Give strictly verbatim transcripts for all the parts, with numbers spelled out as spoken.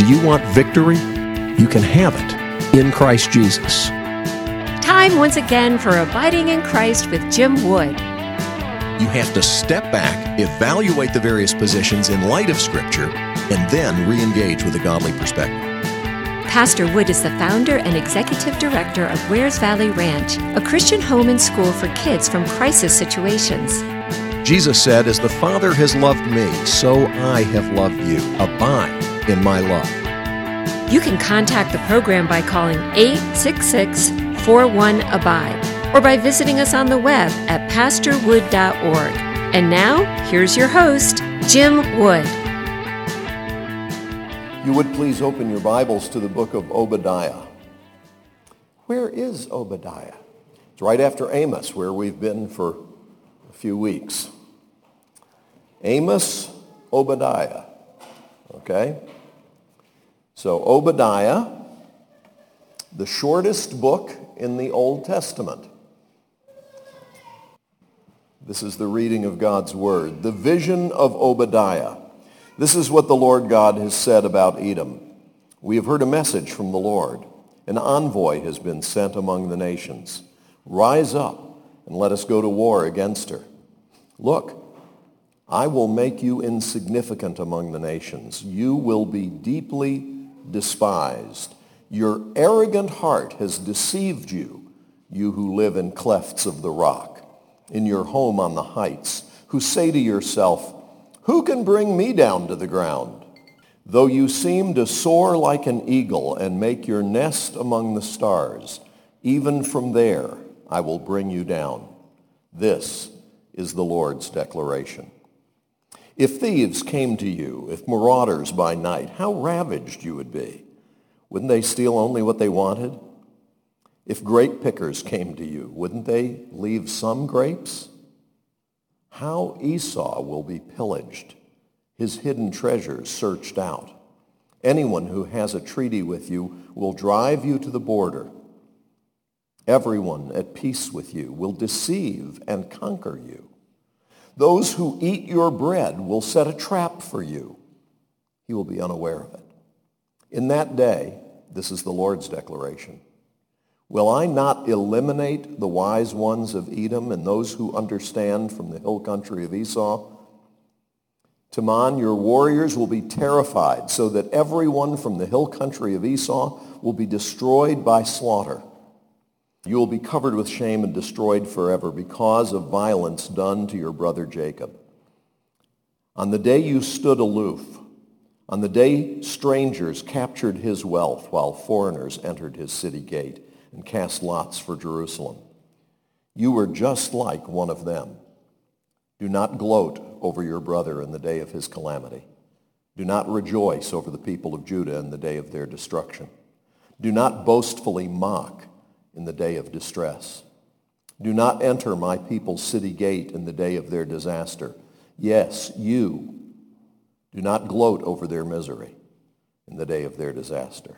Do you want victory? You can have it in Christ Jesus. Time once again for Abiding in Christ with Jim Wood. You have to step back, evaluate the various positions in light of Scripture, and then re-engage with a godly perspective. Pastor Wood is the founder and executive director of Wares Valley Ranch, a Christian home and school for kids from crisis situations. Jesus said, "As the Father has loved me, so I have loved you. Abide in my love." You can contact the program by calling eight six six, four one, ABIDE or by visiting us on the web at pastor wood dot org. And now, here's your host, Jim Wood. You would please open your Bibles to the book of Obadiah. Where is Obadiah? It's right after Amos, where we've been for a few weeks. Amos, Obadiah. Okay? So Obadiah, the shortest book in the Old Testament. This is the reading of God's Word. The vision of Obadiah. This is what the Lord God has said about Edom. We have heard a message from the Lord. An envoy has been sent among the nations. Rise up and let us go to war against her. Look, I will make you insignificant among the nations. You will be deeply despised. Your arrogant heart has deceived you, you who live in clefts of the rock, in your home on the heights, who say to yourself, "Who can bring me down to the ground?" Though you seem to soar like an eagle and make your nest among the stars, even from there I will bring you down. This is the Lord's declaration. If thieves came to you, if marauders by night, how ravaged you would be. Wouldn't they steal only what they wanted? If grape pickers came to you, wouldn't they leave some grapes? How Esau will be pillaged, his hidden treasures searched out. Anyone who has a treaty with you will drive you to the border. Everyone at peace with you will deceive and conquer you. Those who eat your bread will set a trap for you. He will be unaware of it. In that day, this is the Lord's declaration, will I not eliminate the wise ones of Edom and those who understand from the hill country of Esau? Teman, your warriors will be terrified, so that everyone from the hill country of Esau will be destroyed by slaughter. You will be covered with shame and destroyed forever because of violence done to your brother Jacob. On the day you stood aloof, on the day strangers captured his wealth while foreigners entered his city gate and cast lots for Jerusalem, you were just like one of them. Do not gloat over your brother in the day of his calamity. Do not rejoice over the people of Judah in the day of their destruction. Do not boastfully mock in the day of distress. Do not enter my people's city gate in the day of their disaster. Yes, you. Do not gloat over their misery in the day of their disaster.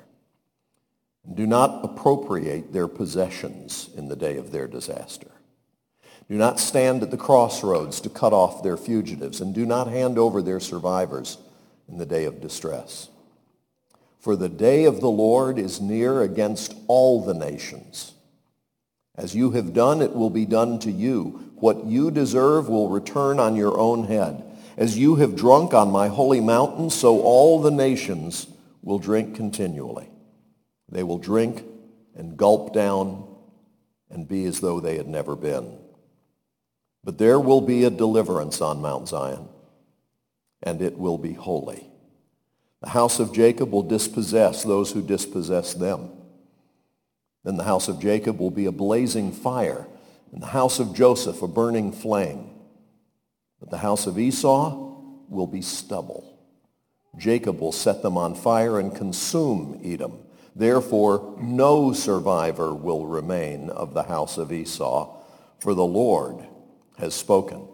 Do not appropriate their possessions in the day of their disaster. Do not stand at the crossroads to cut off their fugitives, and do not hand over their survivors in the day of distress. For the day of the Lord is near against all the nations. As you have done, it will be done to you. What you deserve will return on your own head. As you have drunk on my holy mountain, so all the nations will drink continually. They will drink and gulp down and be as though they had never been. But there will be a deliverance on Mount Zion, and it will be holy. The house of Jacob will dispossess those who dispossess them. Then the house of Jacob will be a blazing fire, and the house of Joseph a burning flame. But the house of Esau will be stubble. Jacob will set them on fire and consume Edom. Therefore, no survivor will remain of the house of Esau, for the Lord has spoken.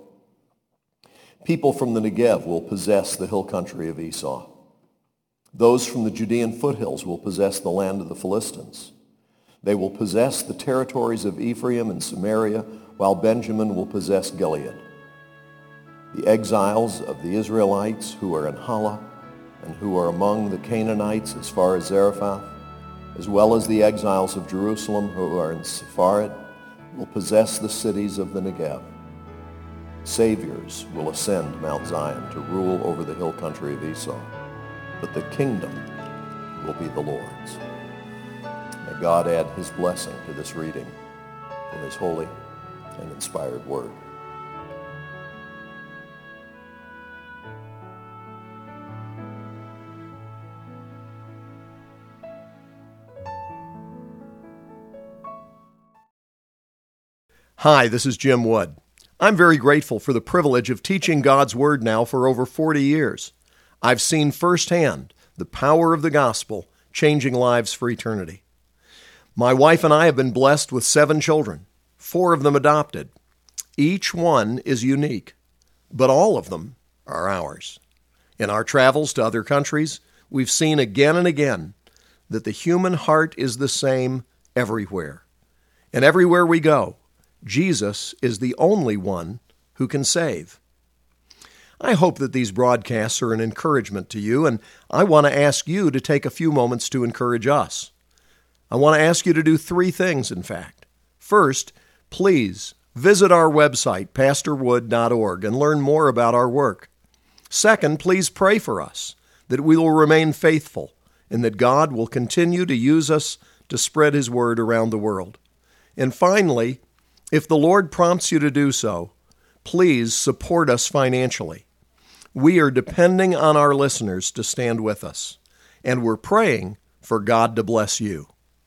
People from the Negev will possess the hill country of Esau. Those from the Judean foothills will possess the land of the Philistines. They will possess the territories of Ephraim and Samaria, while Benjamin will possess Gilead. The exiles of the Israelites who are in Halah and who are among the Canaanites as far as Zarephath, as well as the exiles of Jerusalem who are in Sepharad, will possess the cities of the Negev. Saviors will ascend Mount Zion to rule over the hill country of Esau, but the kingdom will be the Lord's. May God add his blessing to this reading from his holy and inspired word. Hi, this is Jim Wood. I'm very grateful for the privilege of teaching God's Word now for over forty years. I've seen firsthand the power of the gospel changing lives for eternity. My wife and I have been blessed with seven children, four of them adopted. Each one is unique, but all of them are ours. In our travels to other countries, we've seen again and again that the human heart is the same everywhere. And everywhere we go, Jesus is the only one who can save. I hope that these broadcasts are an encouragement to you, and I want to ask you to take a few moments to encourage us. I want to ask you to do three things, in fact. First, please visit our website, pastor wood dot org, and learn more about our work. Second, please pray for us, that we will remain faithful, and that God will continue to use us to spread His word around the world. And finally, if the Lord prompts you to do so, please support us financially. We are depending on our listeners to stand with us, and we're praying for God to bless you.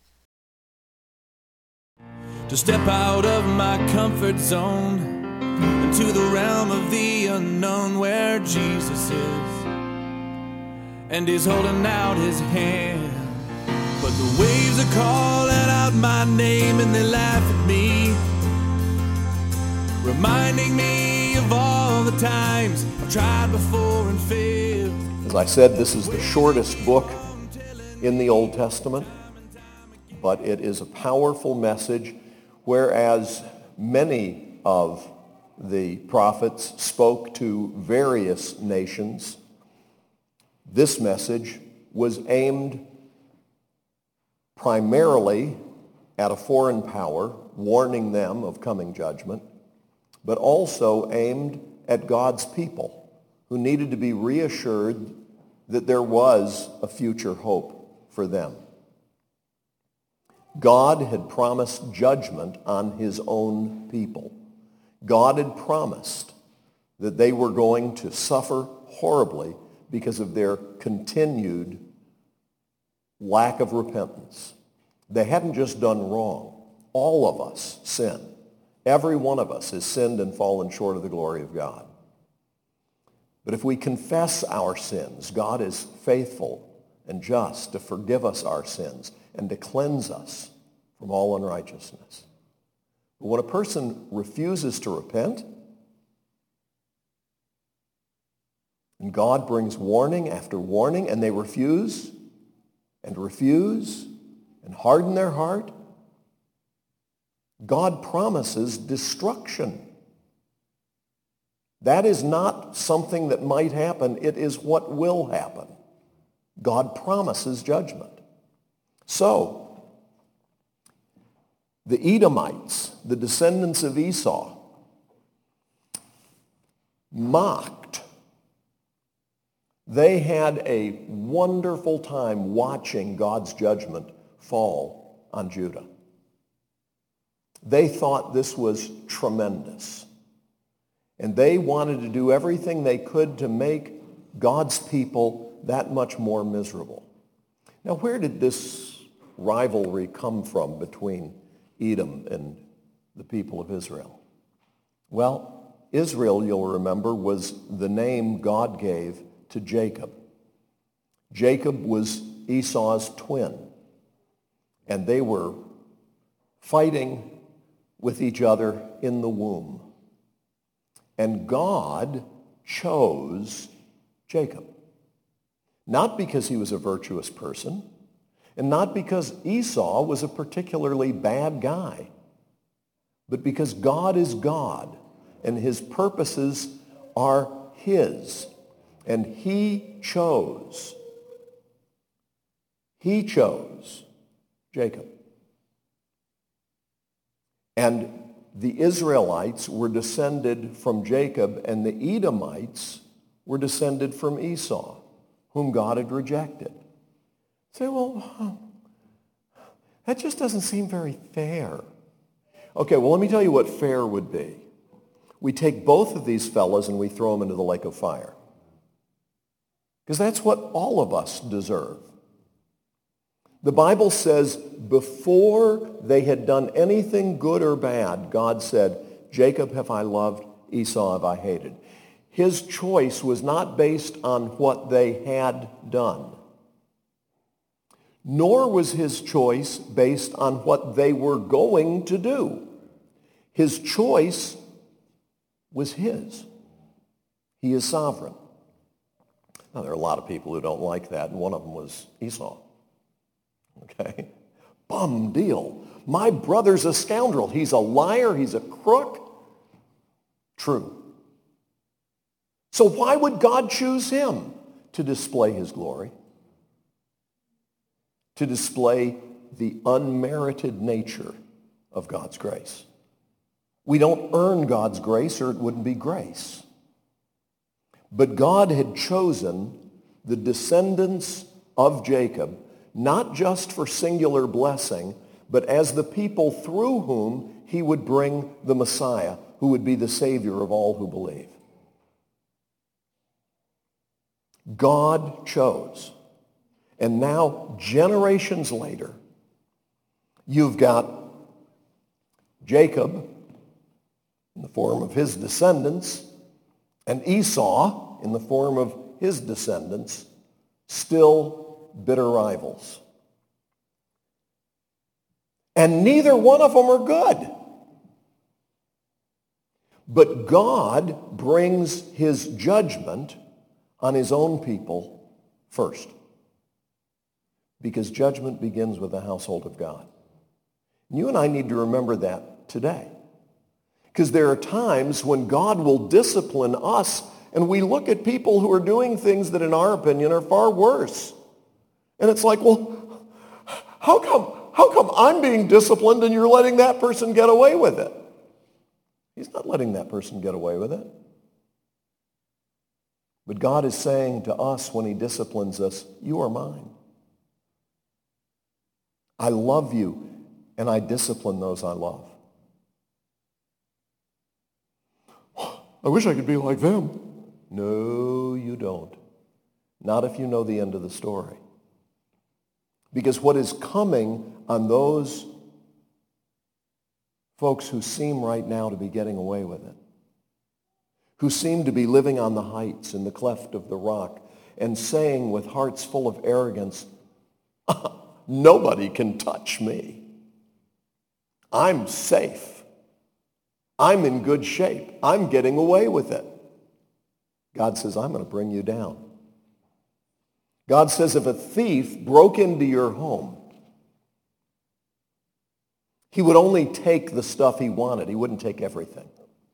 To step out of my comfort zone into the realm of the unknown where Jesus is, and He's holding out His hand. But the waves are calling out my name and they laugh at me, reminding me of all the times I've tried before and failed. As I said, this is the shortest book in the Old Testament, but it is a powerful message, whereas many of the prophets spoke to various nations. This message was aimed primarily at a foreign power, warning them of coming judgment, but also aimed at God's people who needed to be reassured that there was a future hope for them. God had promised judgment on His own people. God had promised that they were going to suffer horribly because of their continued lack of repentance. They hadn't just done wrong. All of us sin. Every one of us has sinned and fallen short of the glory of God. But if we confess our sins, God is faithful and just to forgive us our sins and to cleanse us from all unrighteousness. But when a person refuses to repent, and God brings warning after warning, and they refuse and refuse and harden their heart, God promises destruction. That is not something that might happen. It is what will happen. God promises judgment. So, the Edomites, the descendants of Esau, mocked. They had a wonderful time watching God's judgment fall on Judah. They thought this was tremendous. And they wanted to do everything they could to make God's people that much more miserable. Now, where did this rivalry come from between Edom and the people of Israel? Well, Israel, you'll remember, was the name God gave to Jacob. Jacob was Esau's twin, and they were fighting with each other in the womb. And God chose Jacob. Not because he was a virtuous person, and not because Esau was a particularly bad guy, but because God is God, and his purposes are his. And he chose, he chose Jacob. And the Israelites were descended from Jacob, and the Edomites were descended from Esau, whom God had rejected. Say, well, that just doesn't seem very fair. Okay, well, let me tell you what fair would be. We take both of these fellas and we throw them into the lake of fire. Because that's what all of us deserve. The Bible says before they had done anything good or bad, God said, Jacob have I loved, Esau have I hated. His choice was not based on what they had done, nor was his choice based on what they were going to do. His choice was his. He is sovereign. Now, there are a lot of people who don't like that, and one of them was Esau. Okay? Bum deal. My brother's a scoundrel. He's a liar. He's a crook. True. So why would God choose him? To display his glory. To display the unmerited nature of God's grace. We don't earn God's grace, or it wouldn't be grace. But God had chosen the descendants of Jacob, not just for singular blessing, but as the people through whom he would bring the Messiah, who would be the Savior of all who believe. God chose. And now, generations later, you've got Jacob in the form of his descendants and Esau in the form of his descendants, still bitter rivals. And neither one of them are good. But God brings his judgment on his own people first. Because judgment begins with the household of God. And you and I need to remember that today. Because there are times when God will discipline us, and we look at people who are doing things that in our opinion are far worse. And it's like, well, how come, how come I'm being disciplined and you're letting that person get away with it? He's not letting that person get away with it. But God is saying to us when he disciplines us, you are mine. I love you, and I discipline those I love. I wish I could be like them. No, you don't. Not if you know the end of the story. Because what is coming on those folks who seem right now to be getting away with it, who seem to be living on the heights in the cleft of the rock and saying with hearts full of arrogance, nobody can touch me. I'm safe. I'm in good shape. I'm getting away with it. God says, I'm going to bring you down. God says, if a thief broke into your home, he would only take the stuff he wanted. He wouldn't take everything.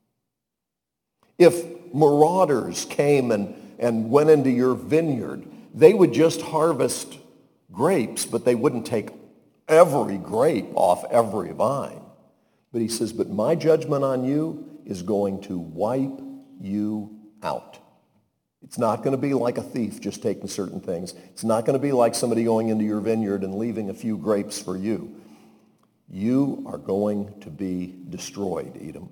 If marauders came and, and went into your vineyard, they would just harvest grapes, but they wouldn't take every grape off every vine. But he says, but my judgment on you is going to wipe you out. It's not going to be like a thief just taking certain things. It's not going to be like somebody going into your vineyard and leaving a few grapes for you. You are going to be destroyed, Edom.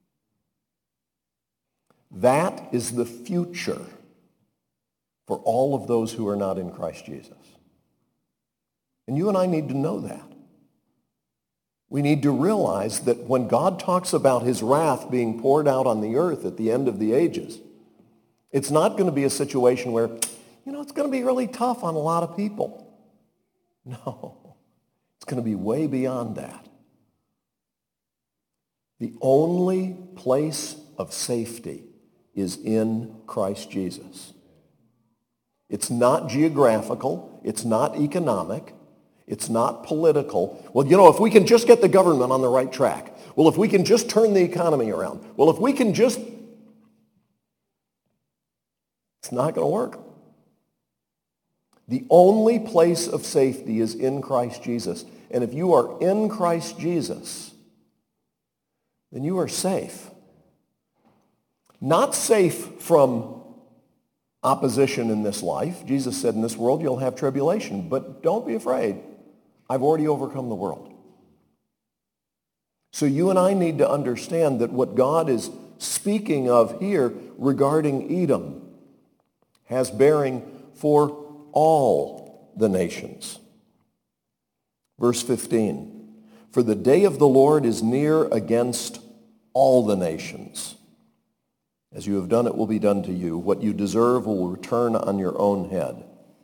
That is the future for all of those who are not in Christ Jesus. And you and I need to know that. We need to realize that when God talks about his wrath being poured out on the earth at the end of the ages, it's not going to be a situation where, you know, it's going to be really tough on a lot of people. No, it's going to be way beyond that. The only place of safety is in Christ Jesus. It's not geographical. It's not economic. It's not political. Well, you know, if we can just get the government on the right track. Well, if we can just turn the economy around. Well, if we can just... It's not going to work. The only place of safety is in Christ Jesus. And if you are in Christ Jesus, then you are safe. Not safe from opposition in this life. Jesus said, in this world you'll have tribulation, but don't be afraid. I've already overcome the world. So you and I need to understand that what God is speaking of here regarding Edom has bearing for all the nations. Verse fifteen, for the day of the Lord is near against all the nations. As you have done, it will be done to you. What you deserve will return on your own head.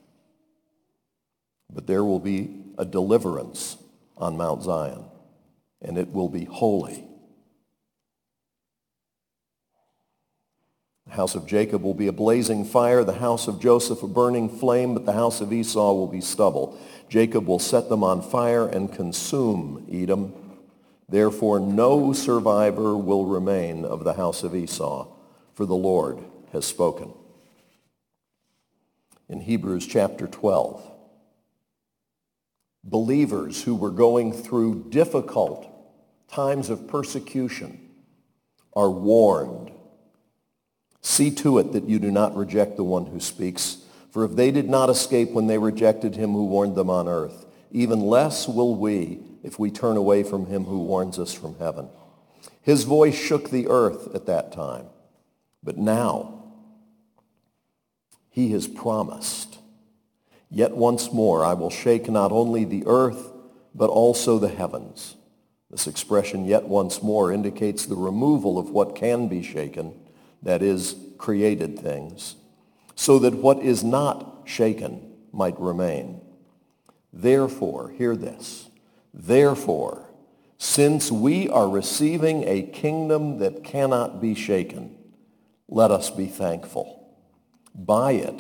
But there will be a deliverance on Mount Zion, and it will be holy. The house of Jacob will be a blazing fire, the house of Joseph a burning flame, but the house of Esau will be stubble. Jacob will set them on fire and consume Edom. Therefore no survivor will remain of the house of Esau, for the Lord has spoken. In Hebrews chapter twelve, believers who were going through difficult times of persecution are warned. See to it that you do not reject the one who speaks. For if they did not escape when they rejected him who warned them on earth, even less will we if we turn away from him who warns us from heaven. His voice shook the earth at that time. But now he has promised, yet once more I will shake not only the earth, but also the heavens. This expression, yet once more, indicates the removal of what can be shaken, that is, created things, so that what is not shaken might remain. Therefore, hear this, therefore, since we are receiving a kingdom that cannot be shaken, let us be thankful. By it,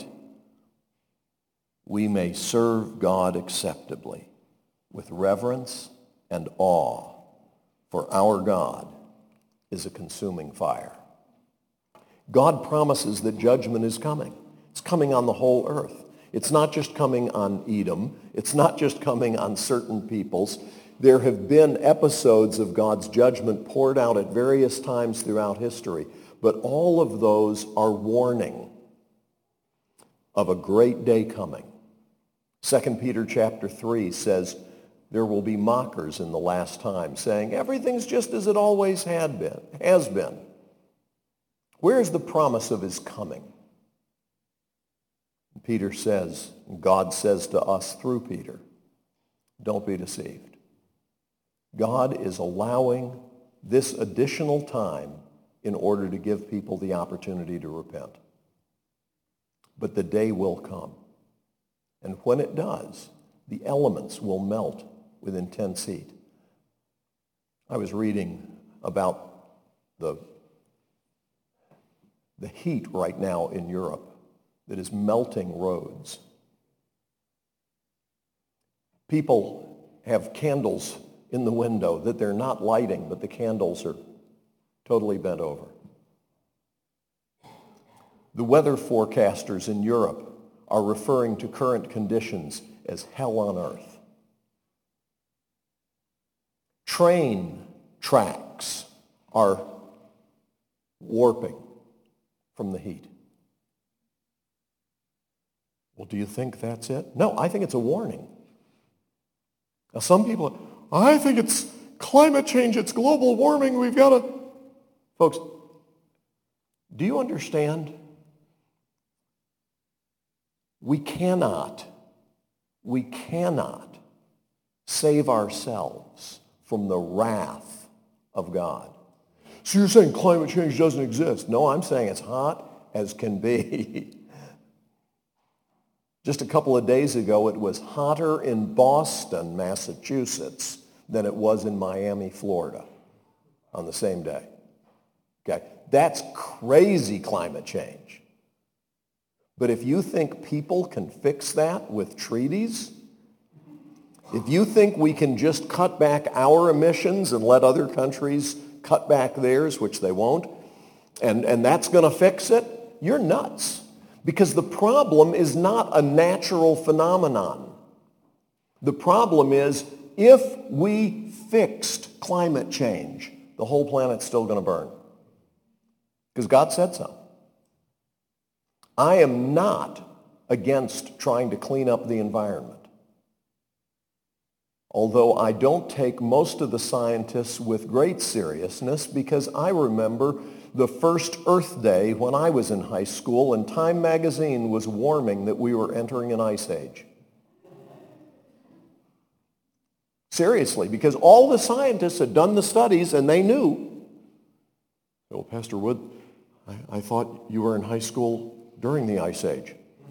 we may serve God acceptably with reverence and awe, for our God is a consuming fire. God promises that judgment is coming. It's coming on the whole earth. It's not just coming on Edom. It's not just coming on certain peoples. There have been episodes of God's judgment poured out at various times throughout history, but all of those are warning of a great day coming. Second Peter chapter three says there will be mockers in the last time, saying everything's just as it always had been, has been. Where is the promise of his coming? Peter says, God says to us through Peter, don't be deceived. God is allowing this additional time in order to give people the opportunity to repent. But the day will come. And when it does, the elements will melt with intense heat. I was reading about the the heat right now in Europe that is melting roads. People have candles in the window that they're not lighting, but the candles are totally bent over. The weather forecasters in Europe are referring to current conditions as hell on earth. Train tracks are warping from the heat. Well, do you think that's it? No, I think it's a warning. Now, some people, I think it's climate change, it's global warming, we've got to... Folks, do you understand? We cannot, we cannot save ourselves from the wrath of God. So you're saying climate change doesn't exist? No, I'm saying it's hot as can be. Just a couple of days ago, it was hotter in Boston, Massachusetts, than it was in Miami, Florida, on the same day. Okay, that's crazy climate change. But if you think people can fix that with treaties, if you think we can just cut back our emissions and let other countries cut back theirs, which they won't, and, and that's going to fix it, you're nuts. Because the problem is not a natural phenomenon. The problem is if we fixed climate change, the whole planet's still going to burn. Because God said so. I am not against trying to clean up the environment. Although I don't take most of the scientists with great seriousness, because I remember the first Earth Day when I was in high school, and Time magazine was warning that we were entering an ice age. Seriously, because all the scientists had done the studies and they knew. Well, Pastor Wood, I, I thought you were in high school during the ice age.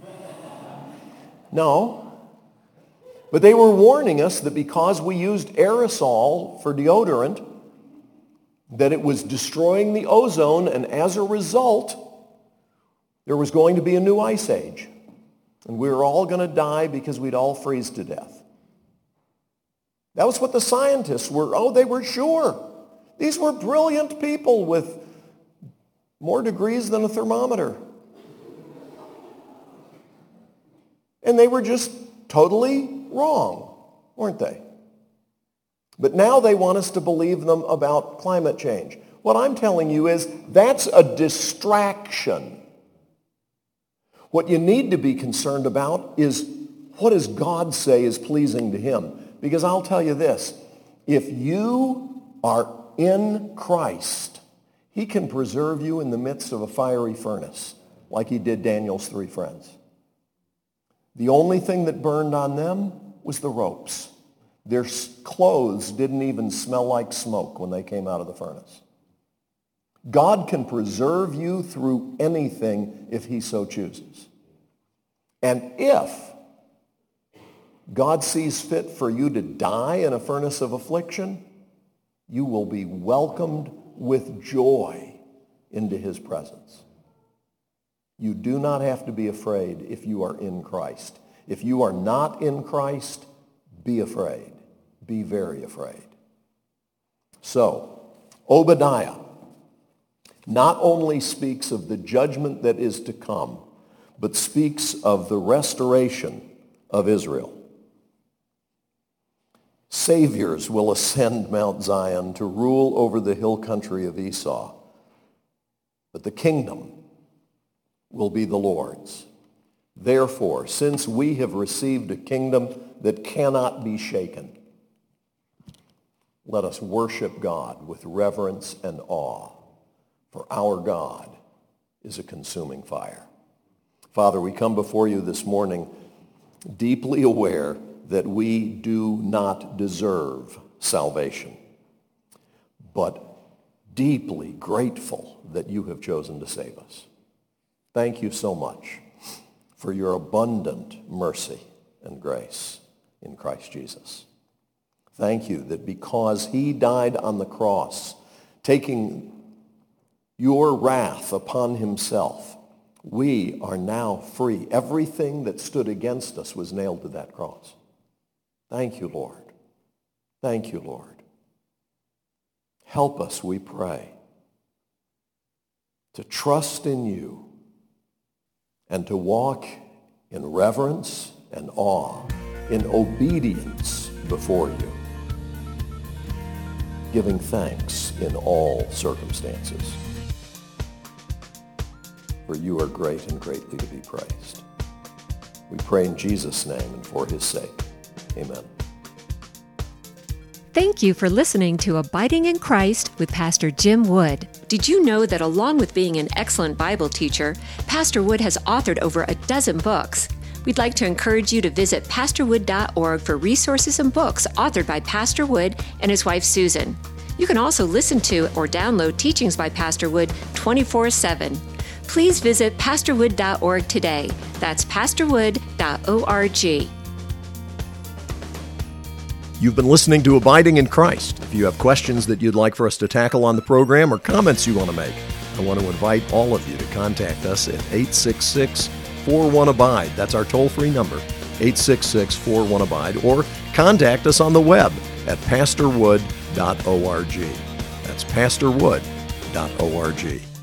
No. But they were warning us that because we used aerosol for deodorant, that it was destroying the ozone, and as a result, there was going to be a new ice age. And we were all going to die because we'd all freeze to death. That was what the scientists were. Oh, they were sure. These were brilliant people with more degrees than a thermometer. And they were just totally wrong, weren't they? But now they want us to believe them about climate change. What I'm telling you is that's a distraction. What you need to be concerned about is what does God say is pleasing to him? Because I'll tell you this, if you are in Christ, he can preserve you in the midst of a fiery furnace, like he did Daniel's three friends. The only thing that burned on them was the ropes. Their clothes didn't even smell like smoke when they came out of the furnace. God can preserve you through anything if he so chooses. And if God sees fit for you to die in a furnace of affliction, you will be welcomed with joy into his presence. You do not have to be afraid if you are in Christ. If you are not in Christ, be afraid. Be very afraid. So, Obadiah not only speaks of the judgment that is to come, but speaks of the restoration of Israel. Saviors will ascend Mount Zion to rule over the hill country of Esau, but the kingdom will be the Lord's. Therefore, since we have received a kingdom that cannot be shaken, let us worship God with reverence and awe, for our God is a consuming fire. Father, we come before you this morning deeply aware that we do not deserve salvation, but deeply grateful that you have chosen to save us. Thank you so much for your abundant mercy and grace in Christ Jesus. Thank you that because he died on the cross, taking your wrath upon himself, we are now free. Everything that stood against us was nailed to that cross. Thank you, Lord. Thank you, Lord. Help us, we pray, to trust in you and to walk in reverence and awe, in obedience before you, giving thanks in all circumstances. For you are great and greatly to be praised. We pray in Jesus' name and for his sake. Amen. Thank you for listening to Abiding in Christ with Pastor Jim Wood. Did you know that along with being an excellent Bible teacher, Pastor Wood has authored over a dozen books? We'd like to encourage you to visit pastor wood dot org for resources and books authored by Pastor Wood and his wife Susan. You can also listen to or download teachings by Pastor Wood twenty-four seven. Please visit pastor wood dot org today. That's pastor wood dot org. You've been listening to Abiding in Christ. If you have questions that you'd like for us to tackle on the program or comments you want to make, I want to invite all of you to contact us at eight six six, four one, abide. That's our toll-free number, eight six six, four one, abide. Or contact us on the web at pastor wood dot org. That's pastor wood dot org.